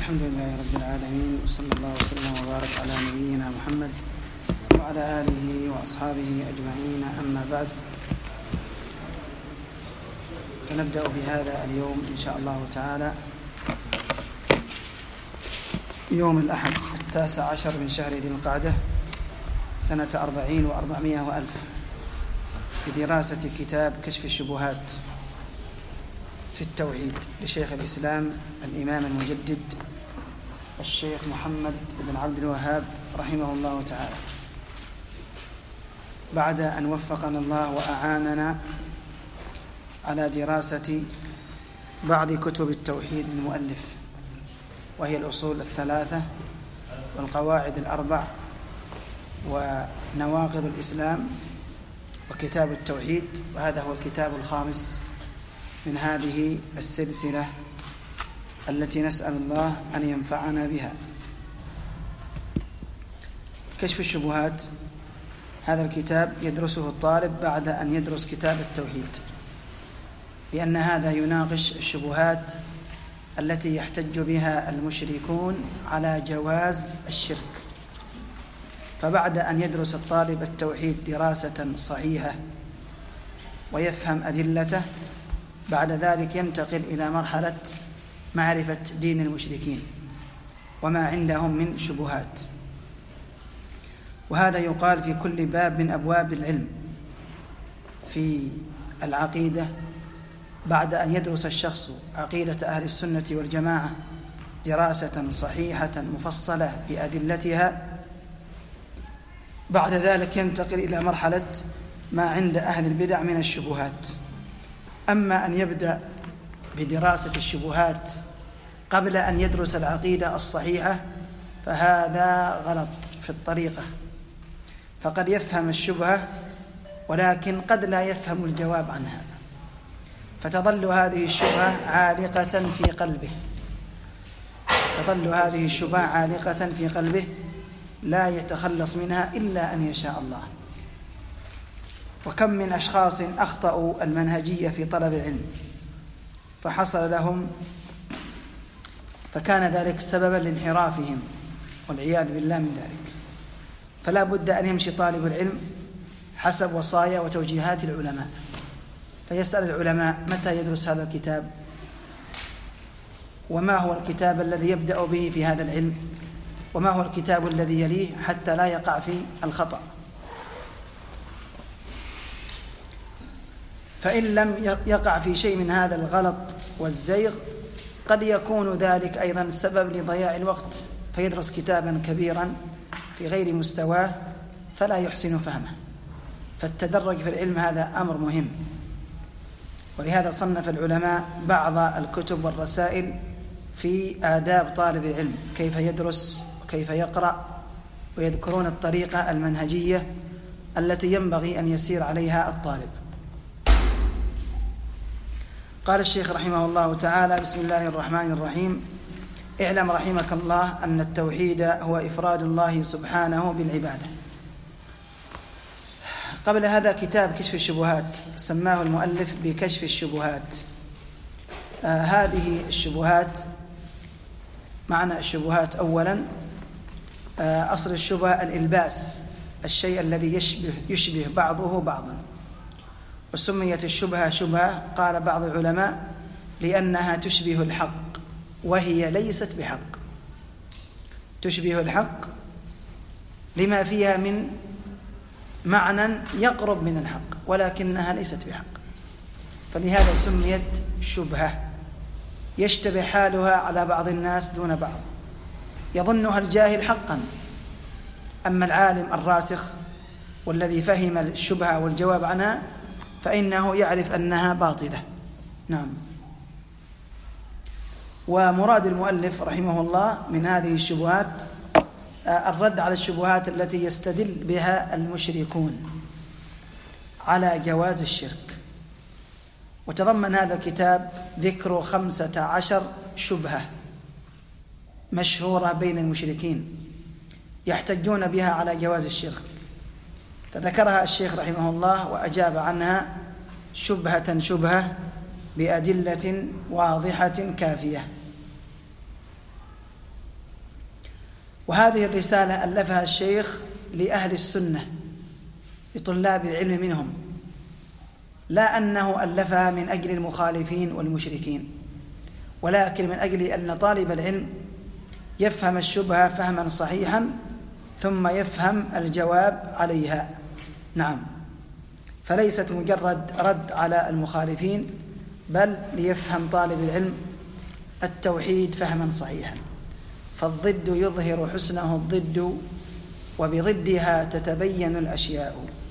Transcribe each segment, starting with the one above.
الحمد لله رب العالمين، وصلى الله وسلم وبارك على نبينا محمد وعلى آله وأصحابه أجمعين. أما بعد، فنبدأ بهذا اليوم إن شاء الله تعالى، يوم الأحد 19 من شهر ذي القعدة سنة 40 و400 وألف، بدراسة كتاب كشف الشبهات في التوحيد لشيخ الإسلام الإمام المجدد الشيخ محمد بن عبد الوهاب رحمه الله تعالى، بعد أن وفقنا الله وأعاننا على دراسة بعض كتب التوحيد المؤلف، وهي الأصول الثلاثة والقواعد الأربع ونواقض الإسلام وكتاب التوحيد. وهذا هو الكتاب الخامس من هذه السلسلة التي نسأل الله أن ينفعنا بها. كشف الشبهات، هذا الكتاب يدرسه الطالب بعد أن يدرس كتاب التوحيد، لأن هذا يناقش الشبهات التي يحتج بها المشركون على جواز الشرك. فبعد أن يدرس الطالب التوحيد دراسة صحيحة ويفهم أدلته، بعد ذلك ينتقل إلى مرحلة معرفة دين المشركين وما عندهم من شبهات. وهذا يقال في كل باب من أبواب العلم. في العقيدة، بعد أن يدرس الشخص عقيدة أهل السنة والجماعة دراسة صحيحة مفصلة بأدلتها، بعد ذلك ينتقل إلى مرحلة ما عند أهل البدع من الشبهات. أما أن يبدأ بدراسة الشبهات قبل أن يدرس العقيدة الصحيحة فهذا غلط في الطريقة، فقد يفهم الشبهة ولكن قد لا يفهم الجواب عنها، فتظل هذه الشبهة عالقة في قلبه، في قلبه لا يتخلص منها إلا أن يشاء الله. وكم من أشخاص أخطأوا المنهجية في طلب العلم فحصل لهم، فكان ذلك سببا لانحرافهم والعياذ بالله من ذلك. فلا بد أن يمشي طالب العلم حسب وصايا وتوجيهات العلماء، فيسأل العلماء متى يدرس هذا الكتاب، وما هو الكتاب الذي يبدأ به في هذا العلم، وما هو الكتاب الذي يليه، حتى لا يقع في الخطأ. فإن لم يقع في شيء من هذا الغلط والزيغ قد يكون ذلك أيضا سبب لضياع الوقت، فيدرس كتابا كبيرا في غير مستواه فلا يحسن فهمه. فالتدرج في العلم هذا أمر مهم، ولهذا صنف العلماء بعض الكتب والرسائل في آداب طالب العلم، كيف يدرس وكيف يقرأ، ويذكرون الطريقة المنهجية التي ينبغي أن يسير عليها الطالب. قال الشيخ رحمه الله تعالى: بسم الله الرحمن الرحيم. اعلم رحمك الله أن التوحيد هو إفراد الله سبحانه بالعبادة. قبل هذا كتاب كشف الشبهات سماه المؤلف بكشف الشبهات. هذه الشبهات، معنى الشبهات أولا، أصل الشبهة الإلباس، الشيء الذي يشبه بعضه بعضا. وسميت الشبهة شبهة، قال بعض العلماء، لأنها تشبه الحق وهي ليست بحق. تشبه الحق لما فيها من معنى يقرب من الحق، ولكنها ليست بحق، فلهذا سميت شبهة. يشتبه حالها على بعض الناس دون بعض، يظنها الجاهل حقا، أما العالم الراسخ والذي فهم الشبهة والجواب عنها فإنه يعرف أنها باطلة. نعم. ومراد المؤلف رحمه الله من هذه الشبهات الرد على الشبهات التي يستدل بها المشركون على جواز الشرك. وتضمن هذا الكتاب ذكر 15 شبهة مشهورة بين المشركين يحتجون بها على جواز الشرك، فذكرها الشيخ رحمه الله وأجاب عنها شبهة شبهة بأدلة واضحة كافية. وهذه الرسالة ألفها الشيخ لأهل السنة لطلاب العلم منهم، لا أنه ألفها من أجل المخالفين والمشركين، ولكن من أجل أن طالب العلم يفهم الشبهة فهما صحيحا ثم يفهم الجواب عليها. نعم، فليست مجرد رد على المخالفين، بل ليفهم طالب العلم التوحيد فهما صحيحا. فالضد يظهر حسنه الضد، وبضدها تتبين الأشياء.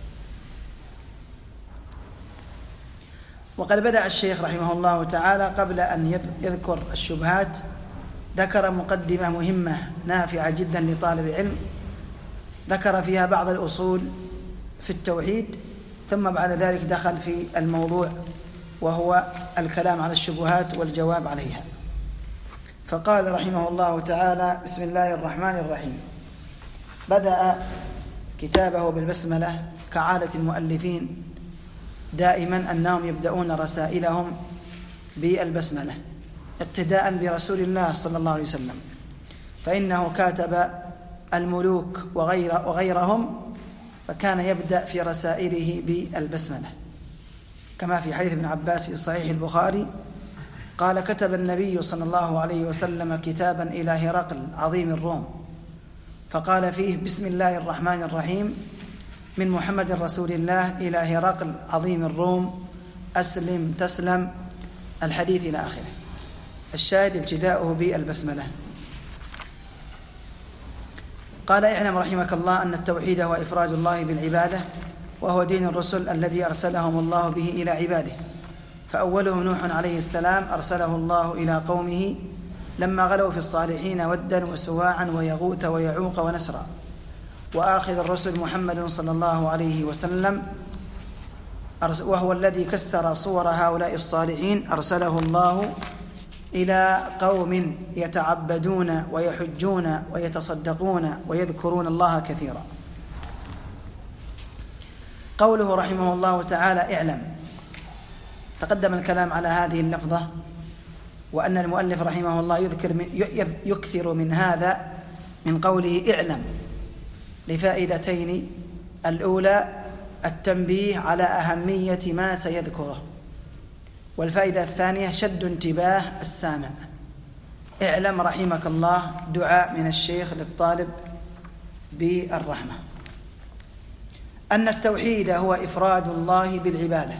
وقد بدأ الشيخ رحمه الله تعالى قبل أن يذكر الشبهات ذكر مقدمة مهمة نافعة جدا لطالب العلم، ذكر فيها بعض الأصول في التوحيد، ثم بعد ذلك دخل في الموضوع وهو الكلام على الشبهات والجواب عليها. فقال رحمه الله تعالى: بسم الله الرحمن الرحيم. بدأ كتابه بالبسملة كعادة المؤلفين دائما أنهم يبدأون رسائلهم بالبسملة اقتداء برسول الله صلى الله عليه وسلم، فإنه كاتب الملوك وغيرهم، فكان يبدأ في رسائله بالبسملة، كما في حديث ابن عباس في صحيح البخاري قال: كتب النبي صلى الله عليه وسلم كتابا إلى هرقل عظيم الروم، فقال فيه: بسم الله الرحمن الرحيم، من محمد رسول الله إلى هرقل عظيم الروم، أسلم تسلم، الحديث إلى آخره. الشاهد ابتداؤه بالبسملة. قال: اعلم رحمك الله أن التوحيد هو إفراد الله بالعبادة، وهو دين الرسل الذي أرسلهم الله به إلى عباده. فأولهم نوح عليه السلام أرسله الله إلى قومه لما غلوا في الصالحين ودا وسواعا ويغوث ويعوق ونسرا. وآخر الرسل محمد صلى الله عليه وسلم، وهو الذي كسر صور هؤلاء الصالحين، أرسله الله إلى قوم يتعبدون ويحجون ويتصدقون ويذكرون الله كثيرا. قوله رحمه الله تعالى: اعلم، تقدم الكلام على هذه اللفظة، وأن المؤلف رحمه الله يكثر من هذا من قوله اعلم لفائدتين: الأولى التنبيه على أهمية ما سيذكره، والفائدة الثانية شد انتباه السامع. اعلم رحمك الله دعاء من الشيخ للطالب بالرحمة. أن التوحيد هو إفراد الله بالعبادة.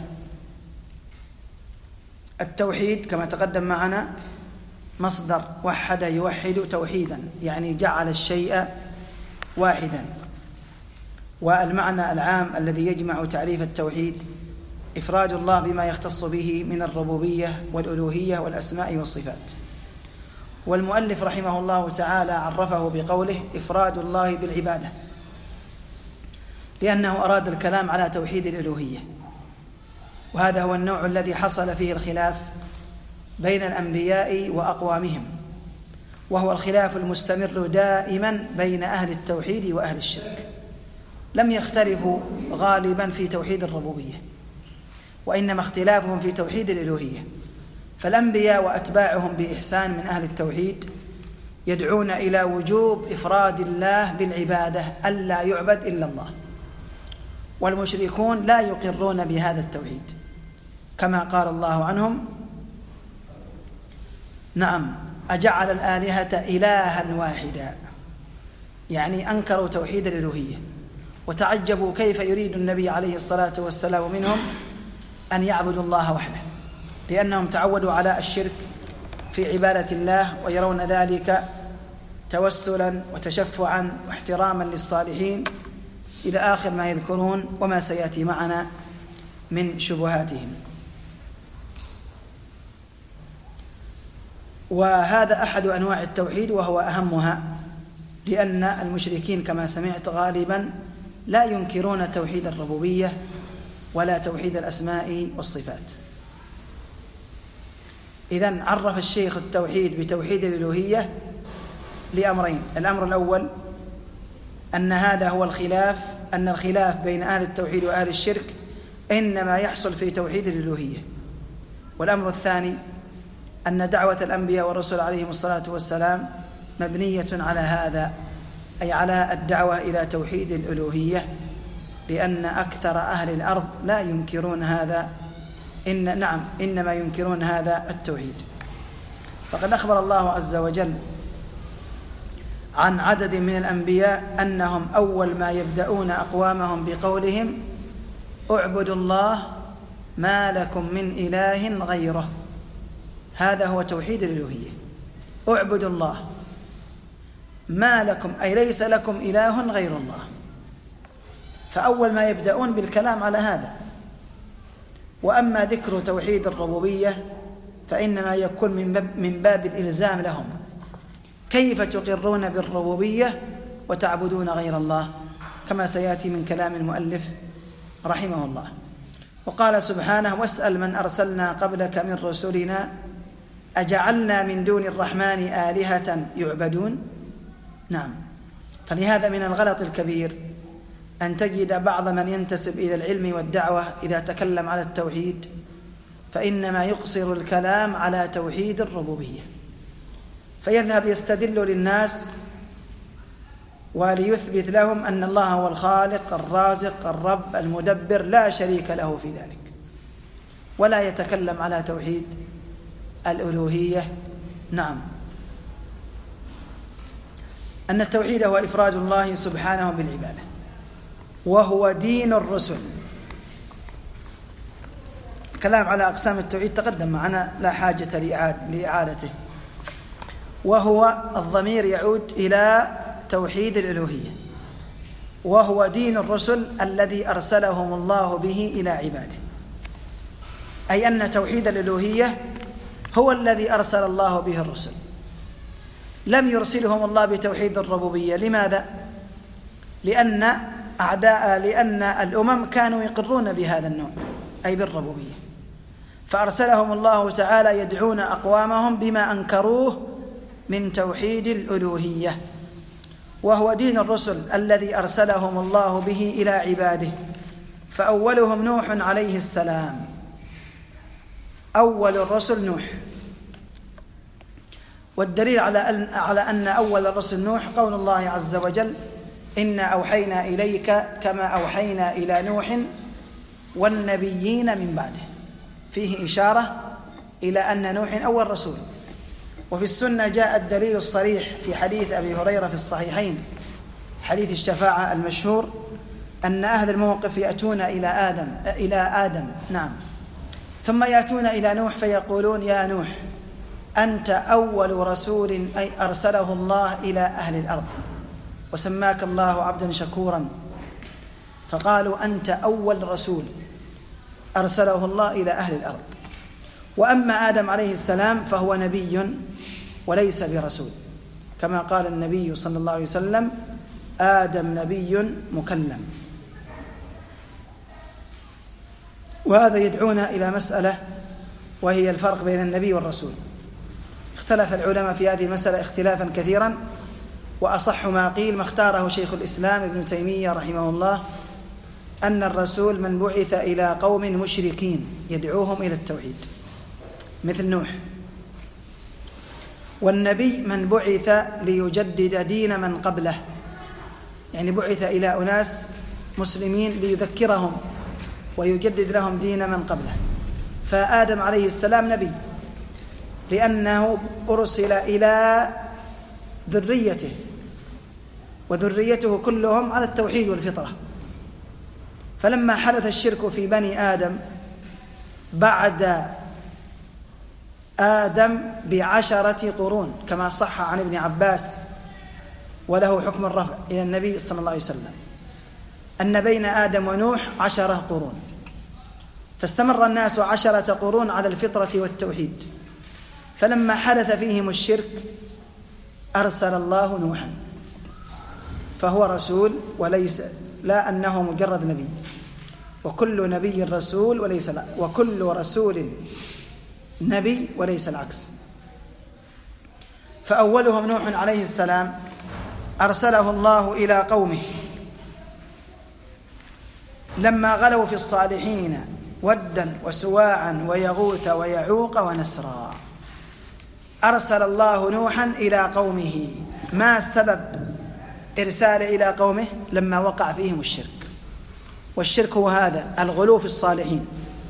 التوحيد كما تقدم معنا مصدر وحد يوحد توحيدا، يعني جعل الشيء واحدا. والمعنى العام الذي يجمع تعريف التوحيد إفراد الله بما يختص به من الربوبية والألوهية والأسماء والصفات. والمؤلف رحمه الله تعالى عرفه بقوله إفراد الله بالعبادة، لأنه أراد الكلام على توحيد الألوهية، وهذا هو النوع الذي حصل فيه الخلاف بين الأنبياء وأقوامهم، وهو الخلاف المستمر دائما بين أهل التوحيد وأهل الشرك. لم يختلفوا غالبا في توحيد الربوبية، وإنما اختلافهم في توحيد الألوهية. فالأنبياء وأتباعهم بإحسان من أهل التوحيد يدعون إلى وجوب إفراد الله بالعبادة، ألا يعبد إلا الله. والمشركون لا يقرون بهذا التوحيد، كما قال الله عنهم: نعم أجعل الآلهة إلها واحدا، يعني أنكروا توحيد الألوهية، وتعجبوا كيف يريد النبي عليه الصلاة والسلام منهم أن يعبدوا الله وحده، لأنهم تعودوا على الشرك في عبادة الله، ويرون ذلك توسلا وتشفعا واحتراما للصالحين إلى آخر ما يذكرون وما سيأتي معنا من شبهاتهم. وهذا أحد أنواع التوحيد وهو أهمها، لأن المشركين كما سمعت غالبا لا ينكرون توحيد الربوبية ولا توحيد الأسماء والصفات. إذن عرف الشيخ التوحيد بتوحيد الألوهية لأمرين: الأمر الأول أن هذا هو الخلاف، أن الخلاف بين أهل التوحيد وأهل الشرك إنما يحصل في توحيد الألوهية. والأمر الثاني أن دعوة الأنبياء والرسل عليهم الصلاة والسلام مبنية على هذا، أي على الدعوة إلى توحيد الألوهية، لأن أكثر أهل الأرض لا ينكرون هذا، إنما ينكرون هذا التوحيد. فقد أخبر الله عز وجل عن عدد من الأنبياء أنهم أول ما يبدأون أقوامهم بقولهم اعبدوا الله ما لكم من إله غيره. هذا هو توحيد الألوهية، اعبدوا الله ما لكم، أي ليس لكم إله غير الله. فأول ما يبدأون بالكلام على هذا. وأما ذكر توحيد الربوبية فإنما يكون من باب الإلزام لهم، كيف تقرون بالربوبية وتعبدون غير الله، كما سيأتي من كلام المؤلف رحمه الله. وقال سبحانه واسأل من أرسلنا قبلك من رسلنا أجعلنا من دون الرحمن آلهة يعبدون. نعم، فلهذا من الغلط الكبير أن تجد بعض من ينتسب إلى العلم والدعوة إذا تكلم على التوحيد فإنما يقصر الكلام على توحيد الربوبية، فيذهب يستدل للناس وليثبت لهم أن الله هو الخالق الرازق الرب المدبر لا شريك له في ذلك، ولا يتكلم على توحيد الألوهية. نعم، أن التوحيد هو إفراد الله سبحانه بالعبادة، وهو دين الرسل. الكلام على أقسام التوحيد تقدم معنا، لا حاجة لإعادته. وهو الضمير يعود إلى توحيد الألوهية، وهو دين الرسل الذي أرسلهم الله به إلى عباده، أي أن توحيد الألوهية هو الذي أرسل الله به الرسل، لم يرسلهم الله بتوحيد الربوبية. لماذا؟ لأن الأمم كانوا يقرون بهذا النوع، أي بالربوبية، فأرسلهم الله تعالى يدعون أقوامهم بما أنكروه من توحيد الألوهية، وهو دين الرسل الذي أرسلهم الله به إلى عباده. فأولهم نوح عليه السلام، أول الرسل نوح. والدليل على أن أول الرسل نوح قول الله عز وجل إنا أوحينا إليك كما أوحينا إلى نوح والنبيين من بعده، فيه إشارة إلى أن نوح أول رسول. وفي السنة جاء الدليل الصريح في حديث أبي هريرة في الصحيحين، حديث الشفاعة المشهور، أن أهل الموقف يأتون إلى آدم نعم، ثم يأتون إلى نوح فيقولون يا نوح أنت أول رسول أي أرسله الله إلى أهل الأرض، وسماك الله عبدا شكورا، فقالوا أنت أول رسول أرسله الله إلى أهل الأرض. وأما آدم عليه السلام فهو نبي وليس برسول، كما قال النبي صلى الله عليه وسلم آدم نبي مكلم. وهذا يدعونا إلى مسألة، وهي الفرق بين النبي والرسول. اختلف العلماء في هذه المسألة اختلافا كثيرا، وأصح ما قيل ما اختاره شيخ الإسلام ابن تيمية رحمه الله، أن الرسول من بعث إلى قوم مشركين يدعوهم إلى التوحيد مثل نوح، والنبي من بعث ليجدد دين من قبله، يعني بعث إلى أناس مسلمين ليذكرهم ويجدد لهم دين من قبله. فآدم عليه السلام نبي لأنه أرسل إلى ذريته، وذريته كلهم على التوحيد والفطرة. فلما حدث الشرك في بني آدم بعد آدم ب10 قرون، كما صح عن ابن عباس وله حكم الرفع إلى النبي صلى الله عليه وسلم، أن بين آدم ونوح 10 قرون، فاستمر الناس 10 قرون على الفطرة والتوحيد. فلما حدث فيهم الشرك أرسل الله نوحا، فهو رسول وليس، لا أنه مجرد نبي، وكل نبي رسول وليس، وكل رسول نبي وليس العكس. فأولهم نوح عليه السلام أرسله الله إلى قومه لما غلوا في الصالحين ودا وسواعا ويغوث ويعوق ونسرا. أرسل الله نوحا إلى قومه. ما سبب إرساله إلى قومه لما وقع فيهم الشرك. والشرك هو هذا الغلو في الصالحين.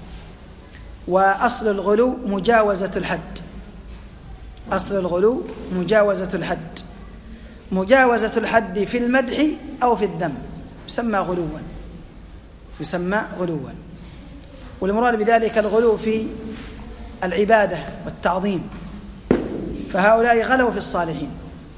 وأصل الغلو مجاوزة الحد. أصل الغلو مجاوزة الحد. مجاوزة الحد في المدح أو في الذم يسمى غلوا. يسمى غلوا. والمراد بذلك الغلو في العبادة والتعظيم، فهؤلاء غلوا في الصالحين.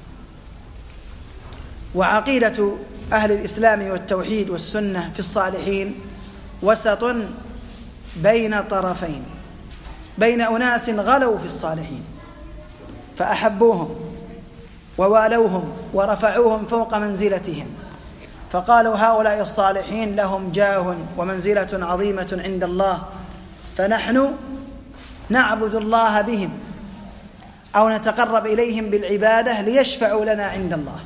وعقيدة أهل الإسلام والتوحيد والسنة في الصالحين وسط بين طرفين، بين أناس غلوا في الصالحين فأحبوهم ووالوهم ورفعوهم فوق منزلتهم، فقالوا هؤلاء الصالحين لهم جاه ومنزلة عظيمة عند الله، فنحن نعبد الله بهم أو نتقرب إليهم بالعبادة ليشفعوا لنا عند الله.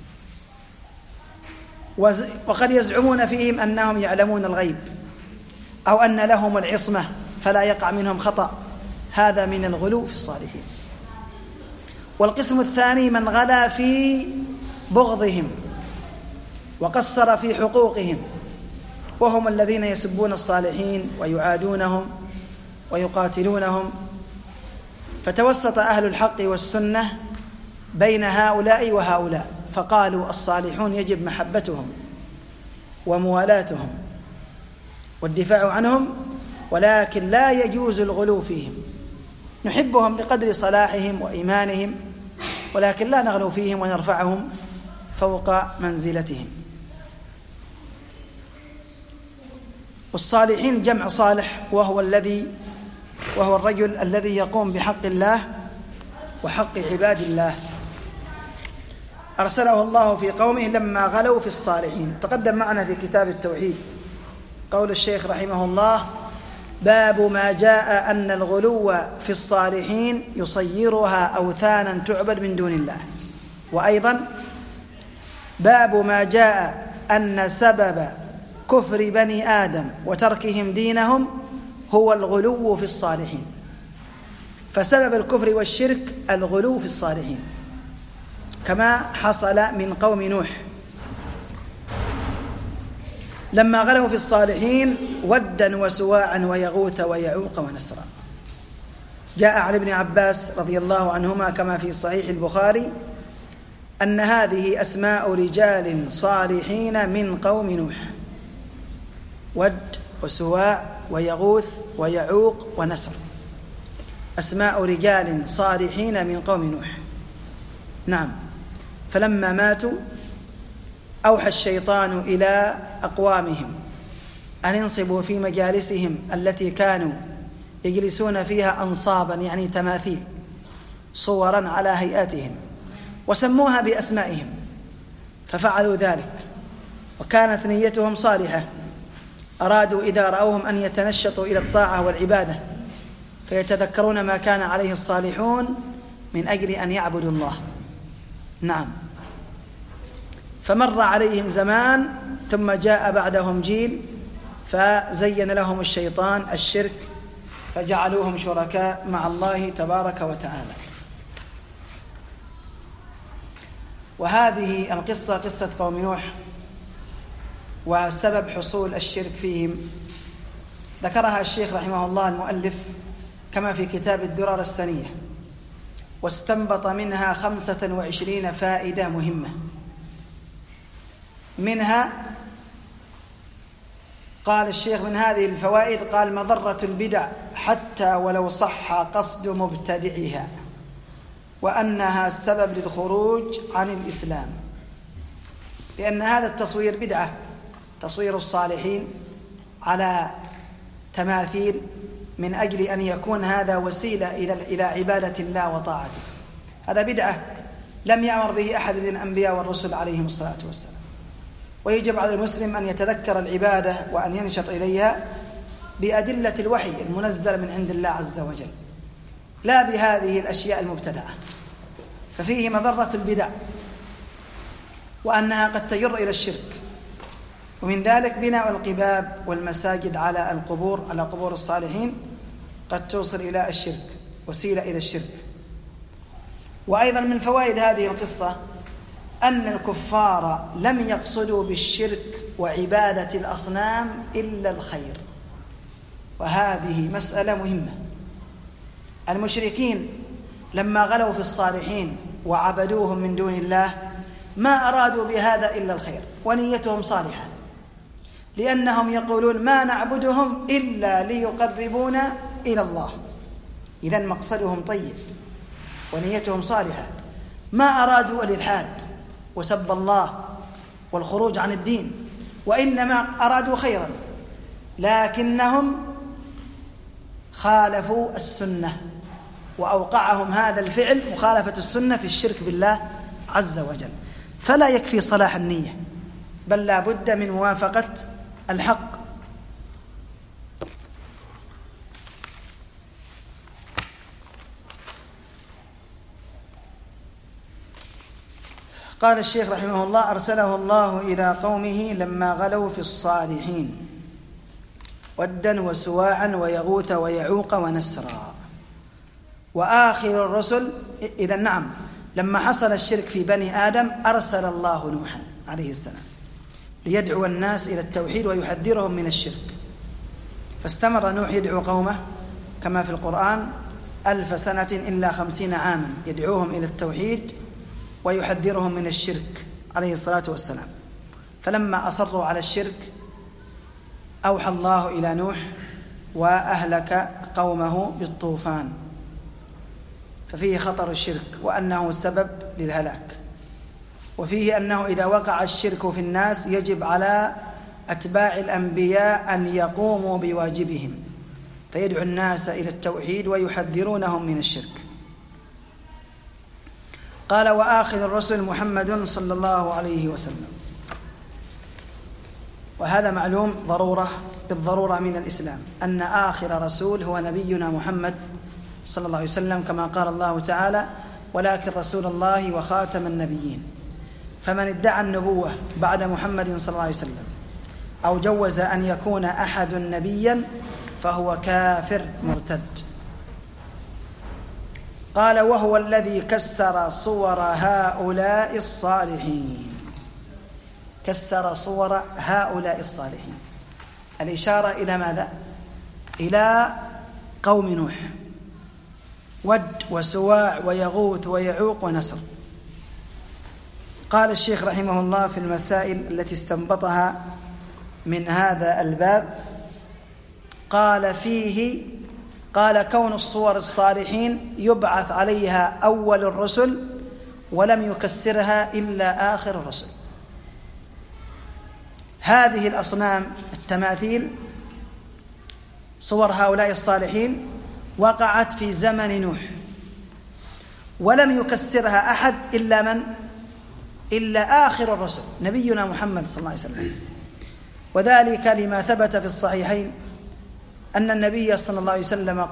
وقد يزعمون فيهم أنهم يعلمون الغيب أو أن لهم العصمة فلا يقع منهم خطأ. هذا من الغلو في الصالحين. والقسم الثاني من غلا في بغضهم وقصر في حقوقهم، وهم الذين يسبون الصالحين ويعادونهم ويقاتلونهم. فتوسط أهل الحق والسنة بين هؤلاء وهؤلاء، فقالوا الصالحون يجب محبتهم وموالاتهم والدفاع عنهم، ولكن لا يجوز الغلو فيهم. نحبهم بقدر صلاحهم وإيمانهم، ولكن لا نغلو فيهم ونرفعهم فوق منزلتهم. والصالحين جمع صالح، وهو الرجل الذي يقوم بحق الله وحق عباد الله، أرسله الله في قومه لما غلوا في الصالحين. تقدم معنا في كتاب التوحيد قول الشيخ رحمه الله: باب ما جاء أن الغلو في الصالحين يصيرها أوثانا تعبد من دون الله. وأيضا باب ما جاء أن سبب كفر بني آدم وتركهم دينهم هو الغلو في الصالحين. فسبب الكفر والشرك الغلو في الصالحين، كما حصل من قوم نوح لما غلوا في الصالحين ودا وسواعا ويغوث ويعوق ونسرا. جاء عن ابن عباس رضي الله عنهما كما في صحيح البخاري أن هذه أسماء رجال صالحين من قوم نوح: ود وسواع ويغوث ويعوق ونسر، أسماء رجال صالحين من قوم نوح. نعم. فلما ماتوا أوحى الشيطان إلى أقوامهم أن ينصبوا في مجالسهم التي كانوا يجلسون فيها أنصابا، يعني تماثيل، صورا على هيئاتهم، وسموها بأسمائهم، ففعلوا ذلك وكانت نيتهم صالحة. أرادوا إذا رأوهم أن يتنشطوا إلى الطاعة والعبادة، فيتذكرون ما كان عليه الصالحون من أجل أن يعبدوا الله. نعم. فمر عليهم زمان ثم جاء بعدهم جيل فزين لهم الشيطان الشرك فجعلوهم شركاء مع الله تبارك وتعالى. وهذه القصة قصة قوم نوح وسبب حصول الشرك فيهم ذكرها الشيخ رحمه الله المؤلف كما في كتاب الدرر السنية، واستنبط منها 25 فائدة مهمة. منها قال الشيخ من هذه الفوائد قال: مضرة البدع حتى ولو صح قصد مبتدعها، وأنها سبب للخروج عن الإسلام، لأن هذا التصوير بدعة، تصوير الصالحين على تماثيل من أجل أن يكون هذا وسيلة إلى عبادة الله وطاعته، هذا بدعة لم يأمر به أحد من الأنبياء والرسل عليهم الصلاة والسلام. ويجب على المسلم أن يتذكر العبادة وأن ينشط إليها بأدلة الوحي المنزل من عند الله عز وجل، لا بهذه الأشياء المبتدعة. ففيه مضرة البدع وأنها قد تجر إلى الشرك، ومن ذلك بناء القباب والمساجد على القبور، على قبور الصالحين، قد توصل إلى الشرك، وسيلة إلى الشرك. وأيضا من فوائد هذه القصة أن الكفار لم يقصدوا بالشرك وعبادة الأصنام إلا الخير، وهذه مسألة مهمة. المشركين لما غلوا في الصالحين وعبدوهم من دون الله ما أرادوا بهذا إلا الخير، ونيتهم صالحة، لأنهم يقولون ما نعبدهم إلا ليقربونا إلى الله. إذن مقصدهم طيب ونيتهم صالحة، ما أرادوا الإلحاد وسب الله والخروج عن الدين، وإنما أرادوا خيرا، لكنهم خالفوا السنة، وأوقعهم هذا الفعل مخالفة السنة في الشرك بالله عز وجل. فلا يكفي صلاح النية، بل لا بد من موافقة الحق. قال الشيخ رحمه الله: أرسله الله إلى قومه لما غلوا في الصالحين ودا وسواعا ويغوث ويعوق ونسرا. وآخر الرسل، إذا نعم، لما حصل الشرك في بني آدم أرسل الله نوحا عليه السلام ليدعو الناس إلى التوحيد ويحذرهم من الشرك، فاستمر نوح يدعو قومه كما في القرآن 1000 سنة إلا 50 عاما يدعوهم إلى التوحيد ويحذرهم من الشرك عليه الصلاة والسلام. فلما أصروا على الشرك أوحى الله إلى نوح وأهلك قومه بالطوفان، ففيه خطر الشرك وأنه سبب للهلاك، وفيه أنه إذا وقع الشرك في الناس يجب على أتباع الأنبياء أن يقوموا بواجبهم، فيدعو الناس إلى التوحيد ويحذرونهم من الشرك. قال: وآخر الرسل محمد صلى الله عليه وسلم. وهذا معلوم بالضرورة من الإسلام أن آخر رسول هو نبينا محمد صلى الله عليه وسلم، كما قال الله تعالى: ولكن رسول الله وخاتم النبيين. فمن ادعى النبوة بعد محمد صلى الله عليه وسلم أو جوز أن يكون أحد نبيا فهو كافر مرتد. قال: وهو الذي كسر صور هؤلاء الصالحين. كسر صور هؤلاء الصالحين، الإشارة إلى ماذا؟ إلى قوم نوح، ود وسواع ويغوث ويعوق ونسر. قال الشيخ رحمه الله في المسائل التي استنبطها من هذا الباب، قال: كون الصور الصالحين يبعث عليها أول الرسل ولم يكسرها إلا آخر الرسل. هذه الأصنام التماثيل صور هؤلاء الصالحين وقعت في زمن نوح ولم يكسرها أحد إلا من؟ إلا آخر الرسل نبينا محمد صلى الله عليه وسلم. وذلك لما ثبت في الصحيحين أن النبي صلى الله عليه وسلم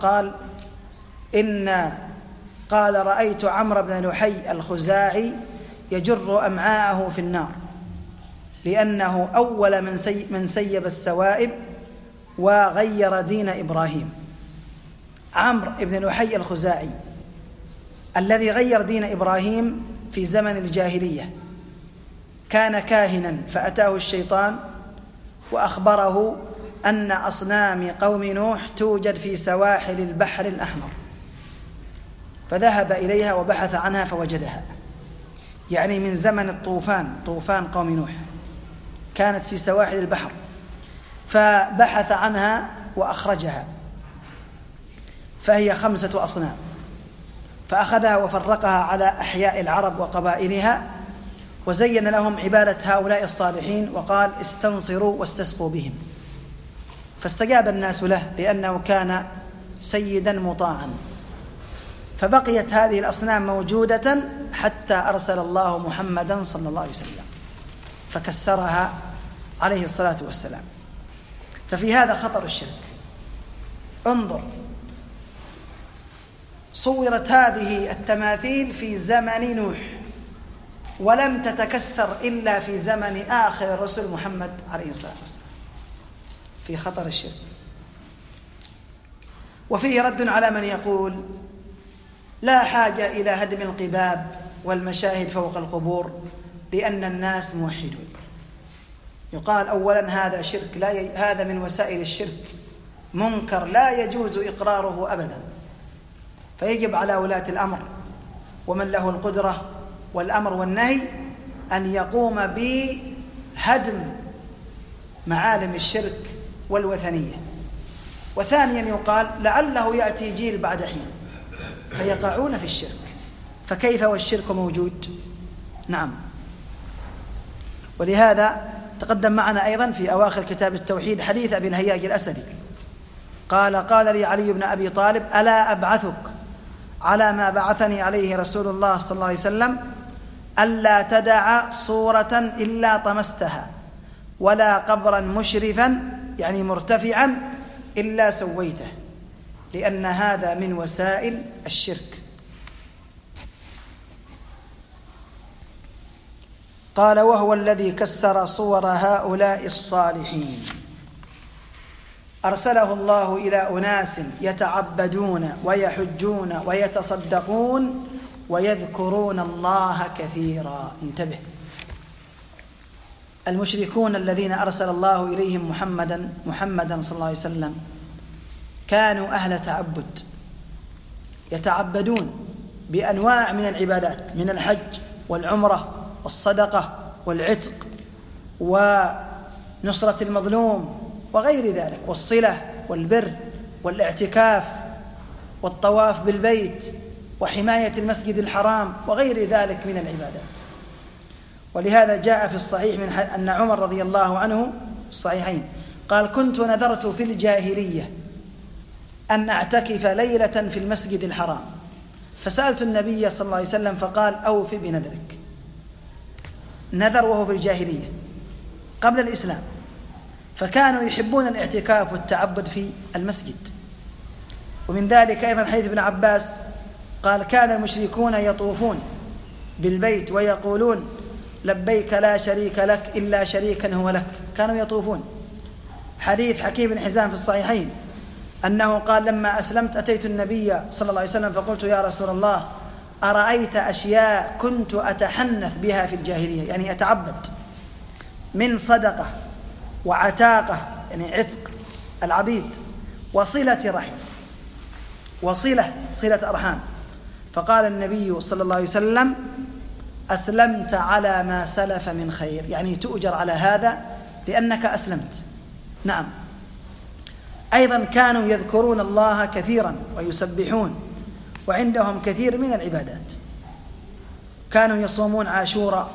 قال: رأيت عمرو بن لحي الخزاعي يجر أمعاءه في النار، لأنه أول من سيب السوائب وغير دين إبراهيم. عمرو بن لحي الخزاعي الذي غير دين إبراهيم في زمن الجاهلية، كان كاهنا، فأتاه الشيطان وأخبره أن أصنام قوم نوح توجد في سواحل البحر الأحمر، فذهب إليها وبحث عنها فوجدها، يعني من زمن الطوفان، طوفان قوم نوح، كانت في سواحل البحر، فبحث عنها وأخرجها، فهي 5 أصنام، فأخذها وفرقها على أحياء العرب وقبائلها، وزين لهم عبادة هؤلاء الصالحين، وقال: استنصروا واستسقوا بهم، فاستجاب الناس له لأنه كان سيدا مطاعا. فبقيت هذه الأصنام موجودة حتى أرسل الله محمدا صلى الله عليه وسلم فكسرها عليه الصلاة والسلام. ففي هذا خطر الشرك. انظر، صورت هذه التماثيل في زمن نوح ولم تتكسر إلا في زمن آخر الرسول محمد عليه الصلاة والسلام، في خطر الشرك. وفيه رد على من يقول: لا حاجة إلى هدم القباب والمشاهد فوق القبور، لأن الناس موحدون. يقال أولا هذا شرك، هذا من وسائل الشرك، منكر لا يجوز إقراره أبدا. فيجب على ولاة الأمر ومن له القدرة والأمر والنهي أن يقوم بهدم معالم الشرك والوثنية. وثانيا يقال لعله يأتي جيل بعد حين فيقعون في الشرك، فكيف والشرك موجود؟ نعم. ولهذا تقدم معنا أيضا في أواخر كتاب التوحيد حديث أبي الهياج الأسدي قال لي علي بن أبي طالب: ألا أبعثك على ما بعثني عليه رسول الله صلى الله عليه وسلم، ألا تدع صورة إلا طمستها ولا قبرا مشرفا يعني مرتفعا إلا سويته، لأن هذا من وسائل الشرك. قال: وهو الذي كسر صور هؤلاء الصالحين، أرسله الله إلى أناس يتعبدون ويحجون ويتصدقون ويذكرون الله كثيرا. انتبه، المشركون الذين أرسل الله إليهم محمدا صلى الله عليه وسلم كانوا أهل تعبد، يتعبدون بأنواع من العبادات، من الحج والعمرة والصدقة والعتق ونصرة المظلوم وغير ذلك، والصلة والبر والاعتكاف والطواف بالبيت وحماية المسجد الحرام وغير ذلك من العبادات. ولهذا جاء في الصحيح من أن عمر رضي الله عنه الصحيحين قال: كنت نذرت في الجاهلية أن أعتكف ليلة في المسجد الحرام، فسألت النبي صلى الله عليه وسلم فقال: أوف بنذرك. نذر وهو في الجاهلية قبل الإسلام، فكانوا يحبون الاعتكاف والتعبد في المسجد. ومن ذلك أيضا حديث ابن عباس قال: كان المشركون يطوفون بالبيت ويقولون: لبيك لا شريك لك إلا شريكا هو لك. كانوا يطوفون. حديث حكيم بن حزام في الصحيحين أنه قال: لما أسلمت أتيت النبي صلى الله عليه وسلم فقلت: يا رسول الله، أرأيت أشياء كنت أتحنث بها في الجاهلية، يعني أتعبد، من صدقة وعتاقة يعني عتق العبيد وصلة رحم صلة أرحام. فقال النبي صلى الله عليه وسلم: أسلمت على ما سلف من خير، يعني تؤجر على هذا لأنك أسلمت. نعم. أيضا كانوا يذكرون الله كثيرا ويسبحون، وعندهم كثير من العبادات. كانوا يصومون عاشوراء،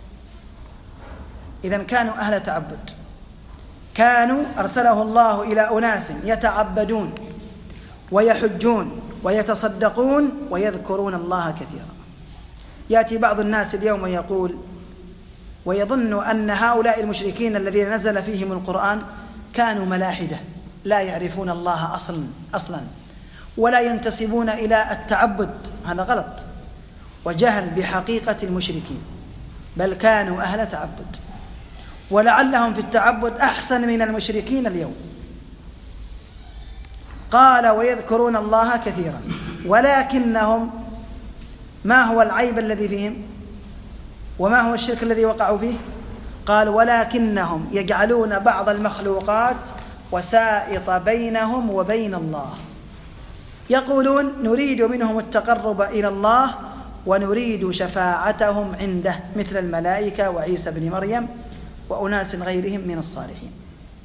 إذن كانوا أهل تعبد. كانوا أرسله الله إلى أناس يتعبدون ويحجون ويتصدقون ويذكرون الله كثيرا. يأتي بعض الناس اليوم ويقول ويظن أن هؤلاء المشركين الذين نزل فيهم القرآن كانوا ملاحدة لا يعرفون الله أصلا ولا ينتسبون إلى التعبد. هذا غلط وجهل بحقيقة المشركين، بل كانوا أهل تعبد، ولعلهم في التعبد أحسن من المشركين اليوم. قال: ويذكرون الله كثيرا، ولكنهم، ما هو العيب الذي فيهم وما هو الشرك الذي وقعوا فيه؟ قال: ولكنهم يجعلون بعض المخلوقات وسائط بينهم وبين الله. يقولون: نريد منهم التقرب إلى الله ونريد شفاعتهم عنده، مثل الملائكة وعيسى بن مريم وأناس غيرهم من الصالحين.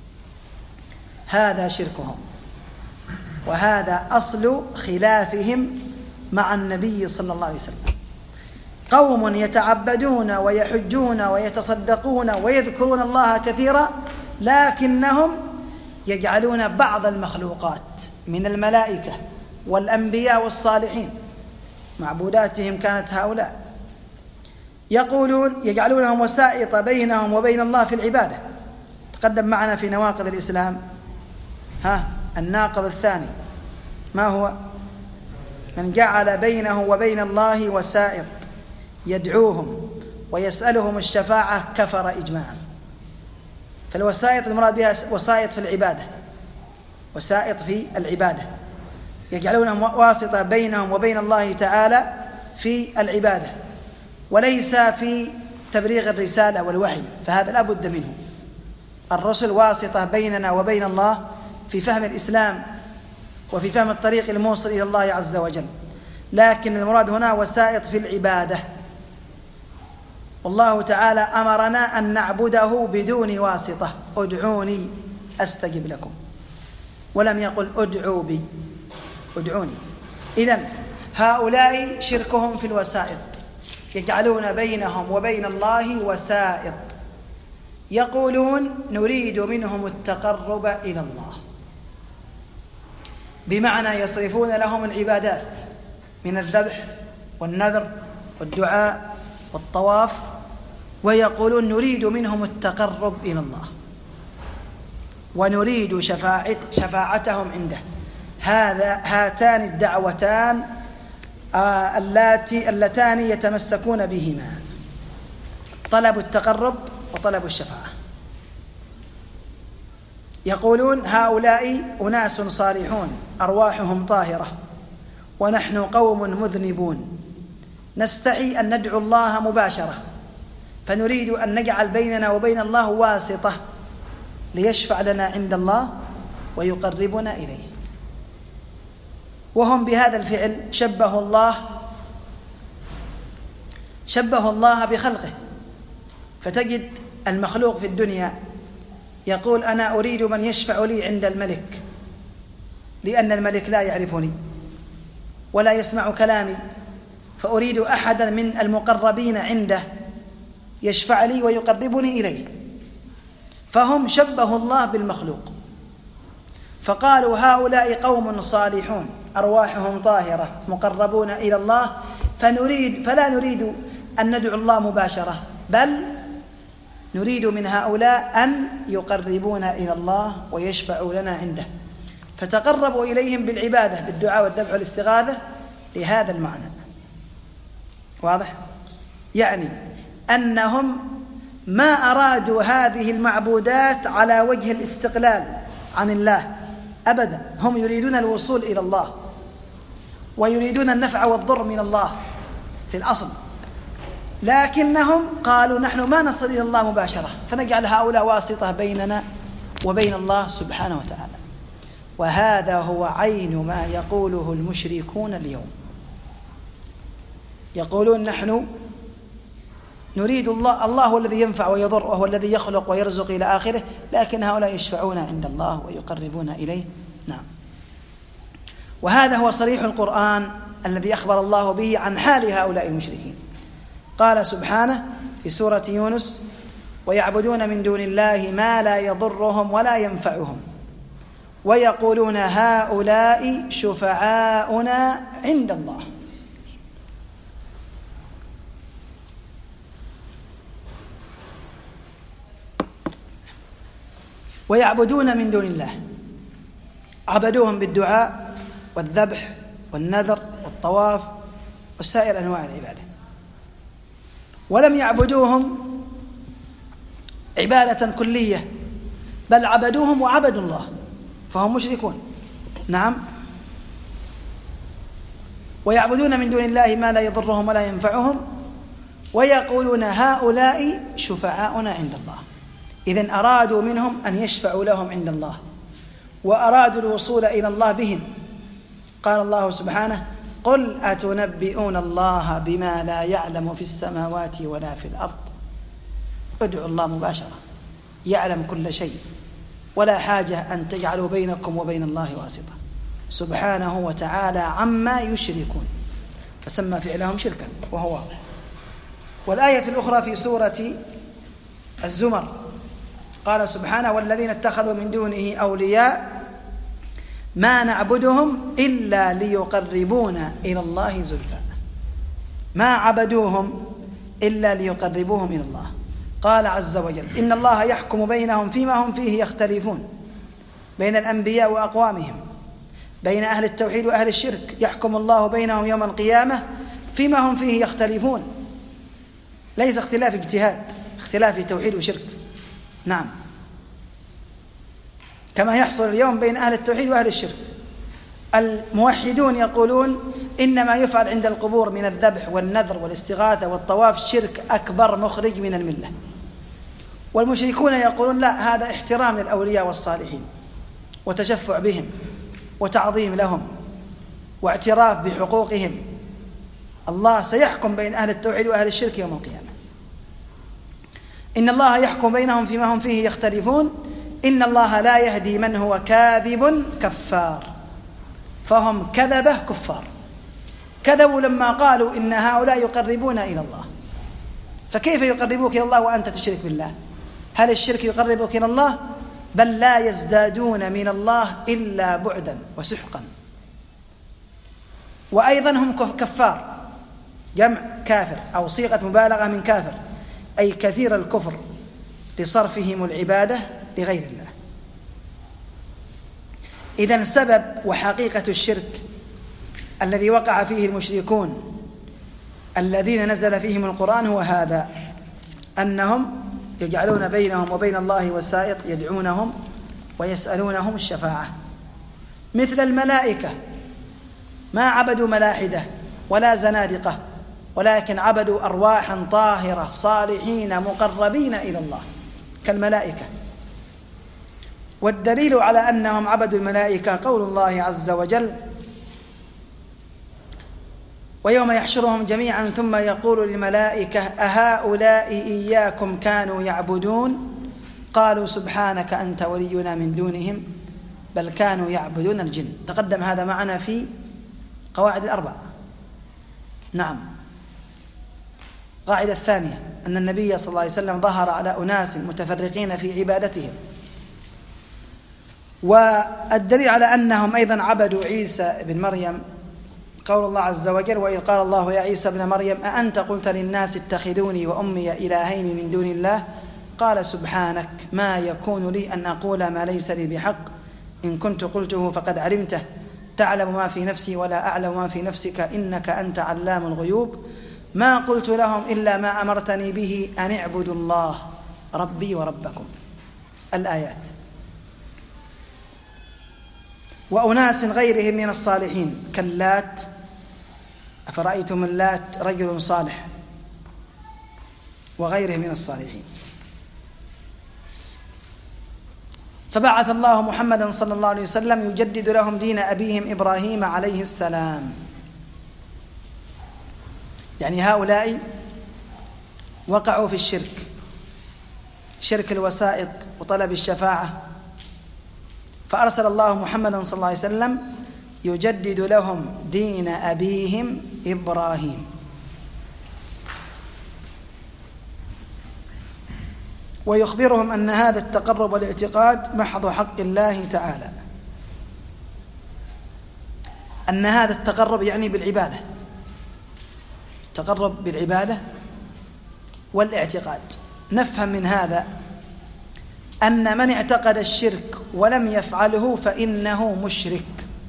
هذا شركهم، وهذا أصل خلافهم مع النبي صلى الله عليه وسلم. قوم يتعبدون ويحجون ويتصدقون ويذكرون الله كثيرا، لكنهم يجعلون بعض المخلوقات من الملائكة والأنبياء والصالحين معبوداتهم كانت هؤلاء، يقولون يجعلونهم وسائط بينهم وبين الله في العبادة. تقدم معنا في نواقض الإسلام الناقض الثاني ما هو؟ من جعل بينه وبين الله وسائط يدعوهم ويسألهم الشفاعة كفر إجماعا. فالوسائط المراد بها وسائط في العبادة، وسائط في العبادة، يجعلونهم واسطة بينهم وبين الله تعالى في العبادة، وليس في تبليغ الرسالة والوحي، فهذا لا بد منه. الرسل واسطة بيننا وبين الله في فهم الإسلام وفي فهم الطريق الموصل إلى الله عز وجل، لكن المراد هنا وسائط في العبادة. والله تعالى أمرنا أن نعبده بدون واسطة، ادعوني أستجب لكم، ولم يقل ادعوا بي، ادعوني. إذن هؤلاء شركهم في الوسائط، يجعلون بينهم وبين الله وسائط، يقولون نريد منهم التقرب إلى الله، بمعنى يصرفون لهم العبادات من الذبح والنذر والدعاء والطواف، ويقولون نريد منهم التقرب إلى الله ونريد شفاعتهم عنده. هاتان الدعوتان اللتان يتمسكون بهما، طلب التقرب وطلب الشفاعة. يقولون هؤلاء أناس صالحون أرواحهم طاهرة، ونحن قوم مذنبون نستحي أن ندعو الله مباشرة، فنريد أن نجعل بيننا وبين الله واسطة ليشفع لنا عند الله ويقربنا إليه. وهم بهذا الفعل شبه الله بخلقه، فتجد المخلوق في الدنيا يقول أنا أريد من يشفع لي عند الملك، لأن الملك لا يعرفني ولا يسمع كلامي، فأريد أحدا من المقربين عنده يشفع لي ويقربني إليه. فهم شبهوا الله بالمخلوق، فقالوا هؤلاء قوم صالحون أرواحهم طاهرة مقربون إلى الله، فلا نريد أن ندعو الله مباشرة، بل نريد من هؤلاء أن يقربونا إلى الله ويشفعوا لنا عنده، فتقربوا إليهم بالعبادة بالدعاء والذبح والاستغاثة لهذا المعنى. واضح؟ يعني أنهم ما أرادوا هذه المعبودات على وجه الاستقلال عن الله أبدا، هم يريدون الوصول إلى الله ويريدون النفع والضر من الله في الأصل، لكنهم قالوا نحن ما نصل إلى الله مباشرة، فنجعل هؤلاء واسطة بيننا وبين الله سبحانه وتعالى. وهذا هو عين ما يقوله المشركون اليوم، يقولون نحن نريد الله هو الذي ينفع ويضر وهو الذي يخلق ويرزق إلى آخره، لكن هؤلاء يشفعون عند الله ويقربون إليه. نعم. وهذا هو صريح القرآن الذي أخبر الله به عن حال هؤلاء المشركين. قال سبحانه في سورة يونس ويعبدون من دون الله ما لا يضرهم ولا ينفعهم ويقولون هؤلاء شفعاؤنا عند الله. ويعبدون من دون الله، عبدوهم بالدعاء والذبح والنذر والطواف وسائر أنواع العبادة، ولم يعبدوهم عبادة كلية، بل عبدوهم وعبدوا الله، فهم مشركون. نعم. ويعبدون من دون الله ما لا يضرهم ولا ينفعهم ويقولون هؤلاء شفعاؤنا عند الله. إذن أرادوا منهم أن يشفعوا لهم عند الله، وأرادوا الوصول إلى الله بهم. قال الله سبحانه قل أتنبئون الله بما لا يعلم في السماوات ولا في الأرض. ادعوا الله مباشرة، يعلم كل شيء، ولا حاجة أن تجعلوا بينكم وبين الله واسطة سبحانه وتعالى عما يشركون، فسمى فعلهم شركا وهو واضح. والآية الأخرى في سورة الزمر قال سبحانه والذين اتخذوا من دونه أولياء ما نعبدهم إلا ليقربونا إلى الله زلفى. ما عبدوهم إلا ليقربوهم إلى الله. قال عز وجل إن الله يحكم بينهم فيما هم فيه يختلفون، بين الأنبياء وأقوامهم، بين أهل التوحيد وأهل الشرك، يحكم الله بينهم يوم القيامة فيما هم فيه يختلفون. ليس اختلاف اجتهاد، اختلاف في توحيد وشرك. نعم، كما يحصل اليوم بين أهل التوحيد وأهل الشرك. الموحدون يقولون إنما يفعل عند القبور من الذبح والنذر والاستغاثة والطواف شرك أكبر مخرج من الملة. والمشركون يقولون لا، هذا احترام للأولياء والصالحين وتشفع بهم وتعظيم لهم واعتراف بحقوقهم. الله سيحكم بين أهل التوحيد وأهل الشرك يوم القيامة. إن الله يحكم بينهم فيما هم فيه يختلفون، إن الله لا يهدي من هو كاذب كفار. فهم كذبة كفار، كذبوا لما قالوا إن هؤلاء يقربون إلى الله. فكيف يقربوك إلى الله وأنت تشرك بالله؟ هل الشرك يقربك إلى الله؟ بل لا يزدادون من الله إلا بعدا وسحقا. وأيضا هم كفار، جمع كافر أو صيغة مبالغة من كافر، أي كثير الكفر لصرفهم العبادة لغير الله. إذن سبب وحقيقة الشرك الذي وقع فيه المشركون الذين نزل فيهم القرآن هو هذا، أنهم يجعلون بينهم وبين الله وسائط، يدعونهم ويسألونهم الشفاعة. مثل الملائكة ما عبدوا ملاحدة ولا زنادقة، ولكن عبدوا أرواحا طاهرة صالحين مقربين إلى الله كالملائكة. والدليل على أنهم عبدوا الملائكة قول الله عز وجل: ويوم يحشرهم جميعا ثم يقول للملائكة أهؤلاء إياكم كانوا يعبدون قالوا سبحانك أنت ولينا من دونهم بل كانوا يعبدون الجن. تقدم هذا معنا في قواعد الأربع. نعم. قاعدة الثانية أن النبي صلى الله عليه وسلم ظهر على أناس متفرقين في عبادتهم. والدليل على أنهم أيضا عبدوا عيسى بن مريم قول الله عز وجل: وإذ قال الله يا عيسى ابن مريم أأنت قلت للناس اتخذوني وأمي إلهين من دون الله قال سبحانك ما يكون لي أن أقول ما ليس لي بحق إن كنت قلته فقد علمته تعلم ما في نفسي ولا أعلم ما في نفسك إنك أنت علام الغيوب ما قلت لهم إلا ما أمرتني به أن اعبدوا الله ربي وربكم. الآيات. وأناس غيرهم من الصالحين كاللات أفرأيتم اللات رجل صالح وغيره من الصالحين. فبعث الله محمدا صلى الله عليه وسلم يجدد لهم دين أبيهم إبراهيم عليه السلام. يعني هؤلاء وقعوا في الشرك، شرك الوسائط وطلب الشفاعة، فأرسل الله محمدا صلى الله عليه وسلم يجدد لهم دين أبيهم إبراهيم. ويخبرهم أن هذا التقرب والاعتقاد محض حق الله تعالى، أن هذا التقرب يعني بالعبادة، تقرب بالعبادة والاعتقاد. نفهم من هذا أن من اعتقد الشرك ولم يفعله فإنه مشرك.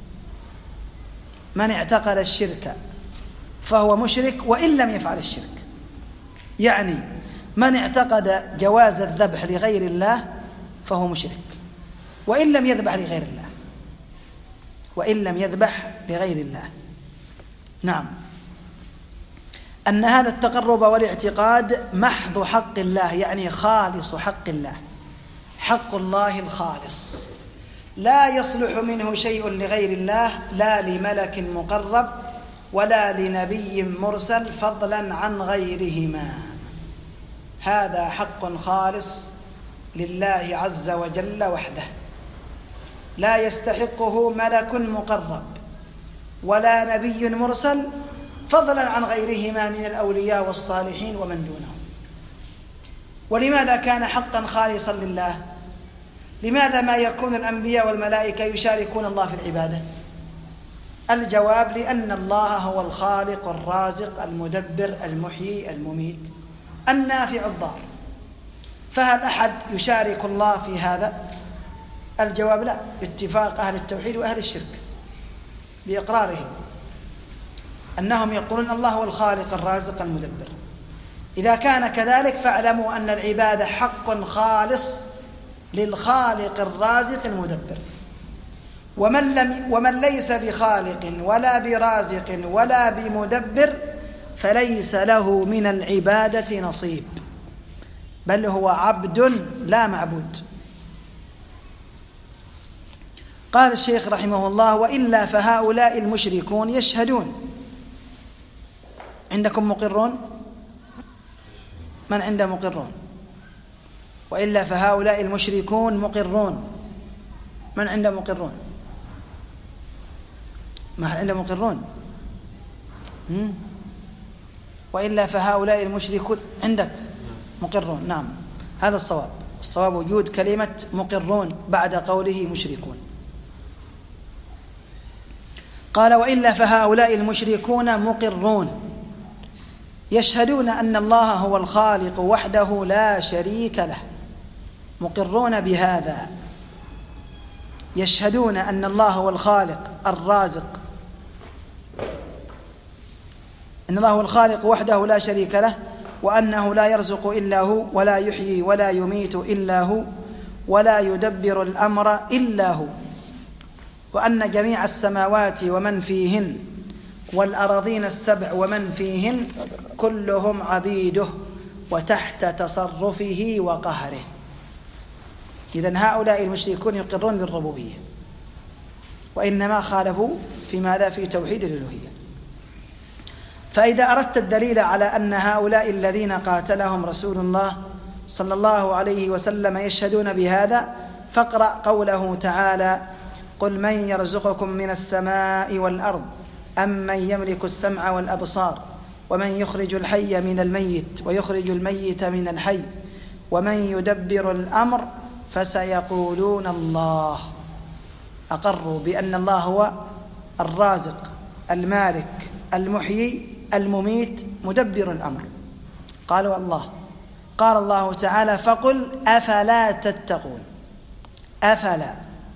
من اعتقد الشرك فهو مشرك وإن لم يفعل الشرك. يعني من اعتقد جواز الذبح لغير الله فهو مشرك وإن لم يذبح لغير الله، وإن لم يذبح لغير الله. نعم. أن هذا التقرب والاعتقاد محض حق الله، يعني خالص حق الله، حق الله الخالص، لا يصلح منه شيء لغير الله، لا لملك مقرب ولا لنبي مرسل فضلا عن غيرهما. هذا حق خالص لله عز وجل وحده، لا يستحقه ملك مقرب ولا نبي مرسل فضلا عن غيرهما من الأولياء والصالحين ومن دونهم. ولماذا كان حقا خالصا لله؟ لماذا ما يكون الأنبياء والملائكة يشاركون الله في العبادة؟ الجواب: لأن الله هو الخالق الرازق المدبر المحيي المميت النافع الضار. فهل أحد يشارك الله في هذا؟ الجواب: لا، باتفاق أهل التوحيد وأهل الشرك بإقرارهم أنهم يقولون الله هو الخالق الرازق المدبر. إذا كان كذلك فاعلموا أن العبادة حق خالص للخالق الرازق المدبر. ومن ليس بخالق ولا برازق ولا بمدبر فليس له من العبادة نصيب، بل هو عبد لا معبود. قال الشيخ رحمه الله: وإلا فهؤلاء المشركون يشهدون. عندكم مقرون؟ من عنده مقرون؟ وإلا فهؤلاء المشركون مقرون. من عنده مقرون؟ ما عنده مقرون؟ وإلا فهؤلاء المشركون عندك مقرون. نعم، هذا الصواب. الصواب وجود كلمة مقرون بعد قوله مشركون. قال: وإلا فهؤلاء المشركون مقرون يشهدون أن الله هو الخالق وحده لا شريك له، مقرون بهذا، يشهدون أن الله هو الخالق الرازق، أن الله هو الخالق وحده لا شريك له، وأنه لا يرزق إلا هو، ولا يحيي ولا يميت إلا هو، ولا يدبر الأمر إلا هو، وأن جميع السماوات ومن فيهن والأراضين السبع ومن فيهن كلهم عبيده وتحت تصرفه وقهره. إذن هؤلاء المشركون يقرون بالربوبية، وإنما خالفوا في ماذا؟ في توحيد الألوهية. فإذا أردت الدليل على أن هؤلاء الذين قاتلهم رسول الله صلى الله عليه وسلم يشهدون بهذا، فاقرأ قوله تعالى: قل من يرزقكم من السماء والأرض أمن يملك السمع والأبصار ومن يخرج الحي من الميت ويخرج الميت من الحي ومن يدبر الأمر فسيقولون الله. أقروا بأن الله هو الرازق المالك المحيي المميت مدبر الأمر. قالوا الله. قال الله تعالى: فقل أفلا تتقون. أفلا،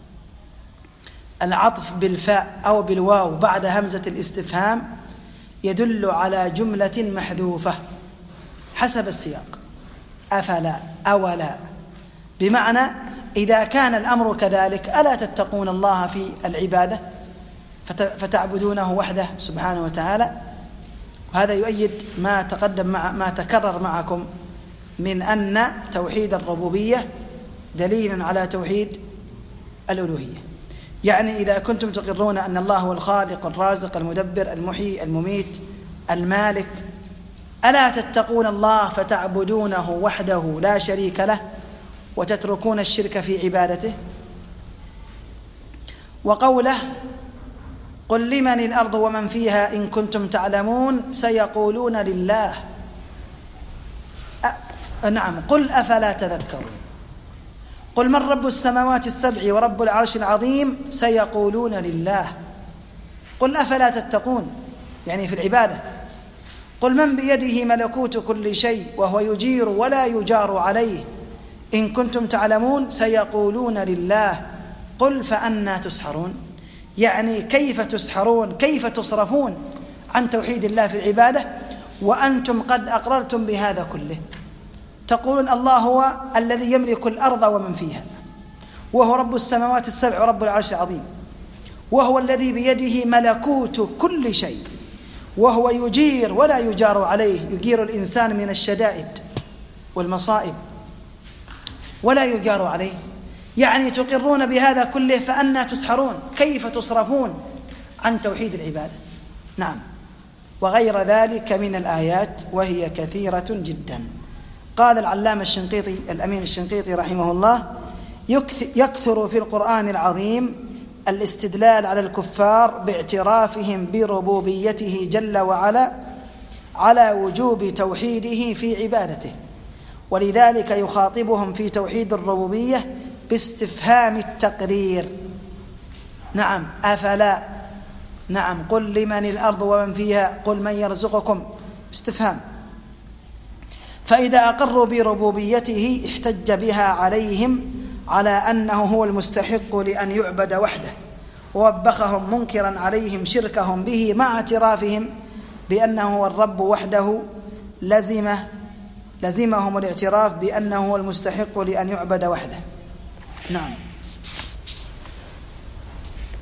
العطف بالفاء أو بالواو بعد همزة الاستفهام يدل على جملة محذوفة حسب السياق. أفلا أولا، بمعنى إذا كان الأمر كذلك ألا تتقون الله في العبادة فتعبدونه وحده سبحانه وتعالى. وهذا يؤيد ما تقدم ما تكرر معكم من أن توحيد الربوبية دليل على توحيد الألوهية. يعني إذا كنتم تقرون أن الله هو الخالق الرازق المدبر المحيي المميت المالك، ألا تتقون الله فتعبدونه وحده لا شريك له وتتركون الشرك في عبادته؟ وقوله: قل لمن الأرض ومن فيها إن كنتم تعلمون سيقولون لله. نعم، قل أفلا تذكرون. قل من رب السماوات السبع ورب العرش العظيم سيقولون لله. قل أفلا تتقون، يعني في العبادة. قل من بيده ملكوت كل شيء وهو يجير ولا يجار عليه إن كنتم تعلمون سيقولون لله. قل فأنى تسحرون، يعني كيف تسحرون، كيف تصرفون عن توحيد الله في العبادة وأنتم قد أقررتم بهذا كله. تقولون الله هو الذي يملك الأرض ومن فيها، وهو رب السماوات السبع ورب العرش العظيم، وهو الذي بيده ملكوت كل شيء، وهو يجير ولا يجار عليه، يجير الإنسان من الشدائد والمصائب ولا يجار عليه. يعني تقرون بهذا كله فأنى تسحرون، كيف تصرفون عن توحيد العبادة؟ نعم، وغير ذلك من الآيات وهي كثيرة جدا. قال العلامة الشنقيطي الأمين الشنقيطي رحمه الله: يكثر في القرآن العظيم الاستدلال على الكفار باعترافهم بربوبيته جل وعلا على وجوب توحيده في عبادته، ولذلك يخاطبهم في توحيد الربوبية باستفهام التقرير. نعم، أفلا. نعم، قل لمن الأرض ومن فيها، قل من يرزقكم، استفهام. فإذا أقروا بربوبيته احتج بها عليهم على أنه هو المستحق لأن يعبد وحده، ووبخهم منكرا عليهم شركهم به مع اعترافهم بأنه هو الرب وحده. لزمهم الاعتراف بأنه هو المستحق لأن يعبد وحده. نعم.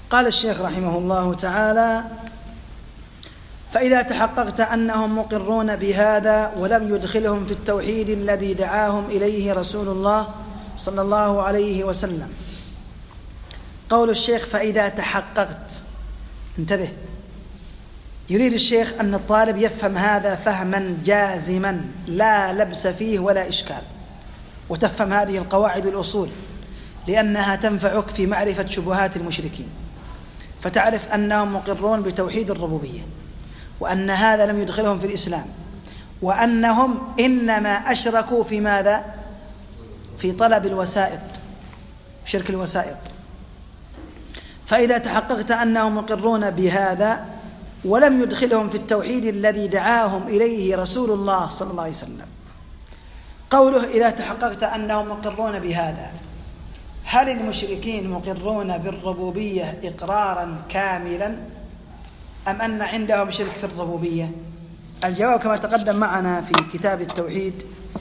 قال الشيخ رحمه الله تعالى: فإذا تحققت أنهم مقرون بهذا ولم يدخلهم في التوحيد الذي دعاهم إليه رسول الله صلى الله عليه وسلم. قول الشيخ فإذا تحققت، انتبه، يريد الشيخ أن الطالب يفهم هذا فهما جازما لا لبس فيه ولا إشكال، وتفهم هذه القواعد والأصول لأنها تنفعك في معرفة شبهات المشركين، فتعرف أنهم مقرون بتوحيد الربوبية، وأن هذا لم يدخلهم في الإسلام، وأنهم إنما أشركوا في ماذا؟ في طلب الوسائط، شرك الوسائط. فإذا تحققت أنهم مقرون بهذا ولم يدخلهم في التوحيد الذي دعاهم إليه رسول الله صلى الله عليه وسلم. قوله إذا تحققت أنهم مقرون بهذا، هل المشركين مقرون بالربوبية إقرارا كاملا أم أن عندهم شرك في الربوبية؟ الجواب كما تقدم معنا في كتاب التوحيد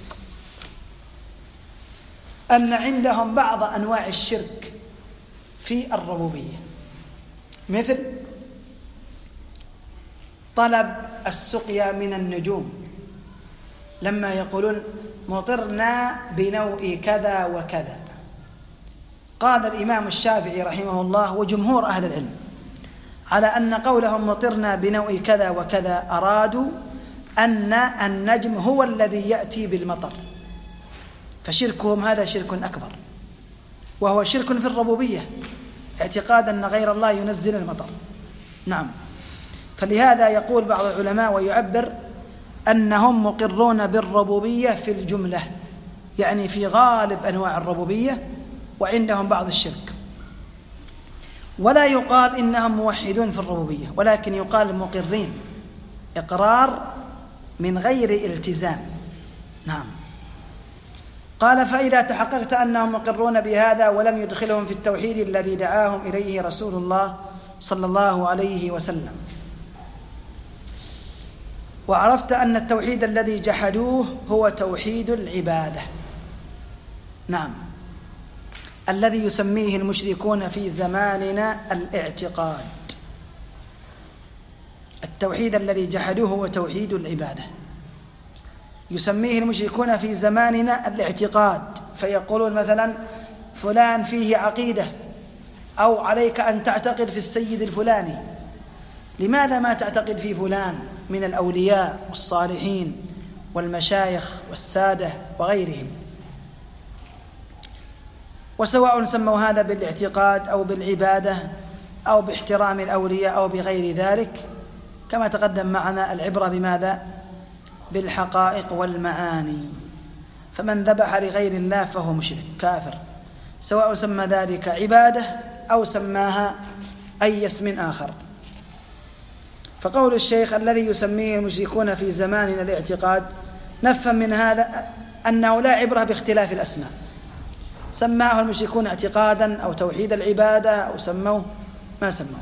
أن عندهم بعض أنواع الشرك في الربوبية، مثل طلب السقيا من النجوم، لما يقولون مطرنا بنوء كذا وكذا. قال الإمام الشافعي رحمه الله وجمهور أهل العلم على أن قولهم مطرنا بنوء كذا وكذا أرادوا أن النجم هو الذي يأتي بالمطر، فشركهم هذا شرك أكبر، وهو شرك في الربوبية، اعتقاد أن غير الله ينزل المطر. نعم، فلهذا يقول بعض العلماء ويعبر أنهم مقرون بالربوبية في الجملة، يعني في غالب أنواع الربوبية، وعندهم بعض الشرك. ولا يقال إنهم موحدون في الربوبية، ولكن يقال مقرين، إقرار من غير التزام. نعم. قال فإذا تحققت أنهم مقرون بهذا ولم يدخلهم في التوحيد الذي دعاهم إليه رسول الله صلى الله عليه وسلم، وعرفت أن التوحيد الذي جحدوه هو توحيد العبادة، نعم، الذي يسميه المشركون في زماننا الاعتقاد. التوحيد الذي جحدوه هو توحيد العبادة، يسميه المشركون في زماننا الاعتقاد، فيقولون مثلا فلان فيه عقيدة، أو عليك أن تعتقد في السيد الفلاني. لماذا ما تعتقد في فلان من الأولياء والصالحين والمشايخ والسادة وغيرهم؟ وسواء سموا هذا بالاعتقاد أو بالعبادة أو باحترام الأولياء أو بغير ذلك، كما تقدم معنا العبرة بماذا؟ بالحقائق والمعاني. فمن ذبح لغير الله فهو مشرك كافر، سواء سمى ذلك عبادة أو سماها أي اسم آخر. فقول الشيخ الذي يسميه المشركون في زماننا الاعتقاد، نفهم من هذا أنه لا عبرة باختلاف الأسماء، سماه المشركون اعتقادا أو توحيد العبادة أو سموه ما سموه،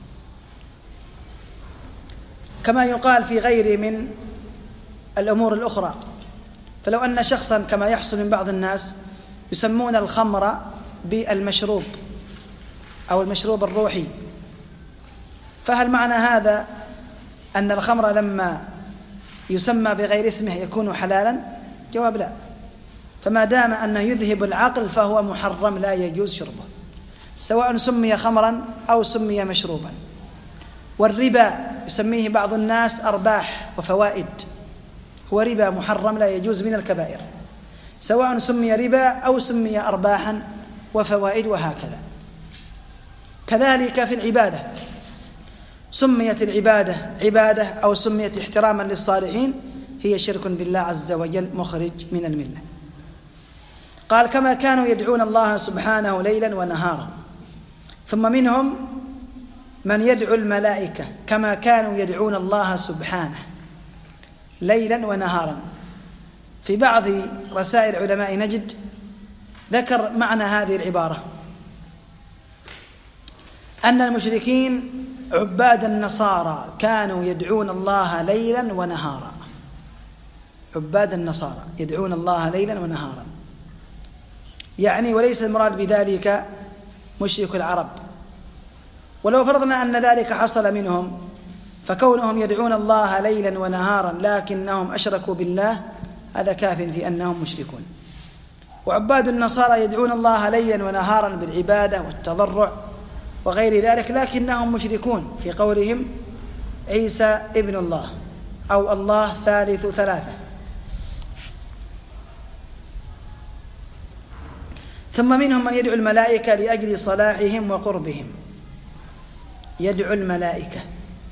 كما يقال في غير من الأمور الأخرى. فلو أن شخصا كما يحصل من بعض الناس يسمون الخمر بالمشروب أو المشروب الروحي، فهل معنى هذا أن الخمر لما يسمى بغير اسمه يكون حلالا؟ جواب لا. فما دام أنه يذهب العقل فهو محرم لا يجوز شربه، سواء سمي خمرا أو سمي مشروبا. والربا يسميه بعض الناس أرباح وفوائد، هو ربا محرم لا يجوز من الكبائر، سواء سمي ربا أو سمي أرباحا وفوائد، وهكذا. كذلك في العبادة، سميت العبادة عبادة أو سميت احتراما للصالحين، هي شرك بالله عز وجل مخرج من الملة. قال كما كانوا يدعون الله سبحانه ليلا ونهارا، ثم منهم من يدعو الملائكة كما كانوا يدعون الله سبحانه ليلا ونهارا. في بعض رسائل علماء نجد ذكر معنى هذه العبارة، أن المشركين عباد النصارى كانوا يدعون الله ليلا ونهارا، عباد النصارى يدعون الله ليلا ونهارا، يعني وليس المراد بذلك مشرك العرب، ولو فرضنا أن ذلك حصل منهم فكونهم يدعون الله ليلا ونهارا لكنهم أشركوا بالله هذا كاف في أنهم مشركون. وعباد النصارى يدعون الله ليلا ونهارا بالعبادة والتضرع وغير ذلك لكنهم مشركون في قولهم عيسى ابن الله أو الله ثالث ثلاثة. ثم منهم من يدعو الملائكة لأجل صلاحهم وقربهم. يدعو الملائكة.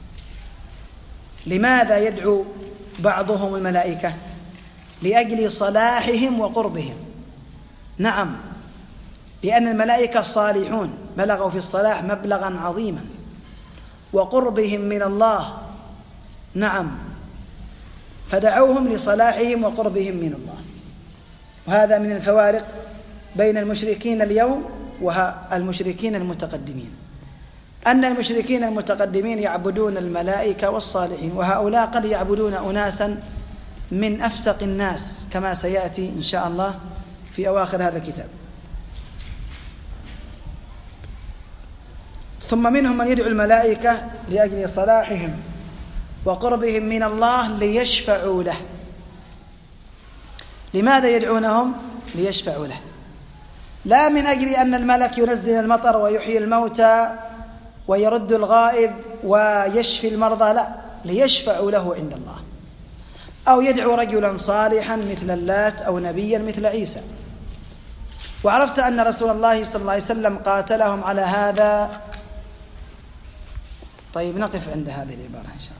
لماذا يدعو بعضهم الملائكة؟ لأجل صلاحهم وقربهم. نعم، لأن الملائكة صالحون بلغوا في الصلاح مبلغا عظيما، وقربهم من الله. نعم، فدعوهم لصلاحهم وقربهم من الله. وهذا من الفوارق بين المشركين اليوم والمشركين المتقدمين، أن المشركين المتقدمين يعبدون الملائكة والصالحين، وهؤلاء قد يعبدون أناسا من أفسق الناس كما سيأتي إن شاء الله في أواخر هذا الكتاب. ثم منهم من يدعو الملائكة لأجل صلاحهم وقربهم من الله ليشفعوا له. لماذا يدعونهم؟ ليشفعوا له، لا من أجل أن الملك ينزل المطر ويحيي الموتى ويرد الغائب ويشفي المرضى، لا، ليشفعوا له عند الله. أو يدعو رجلا صالحا مثل اللات أو نبيا مثل عيسى. وعرفت أن رسول الله صلى الله عليه وسلم قاتلهم على هذا. طيب نقف عند هذه العبارة إن شاء الله.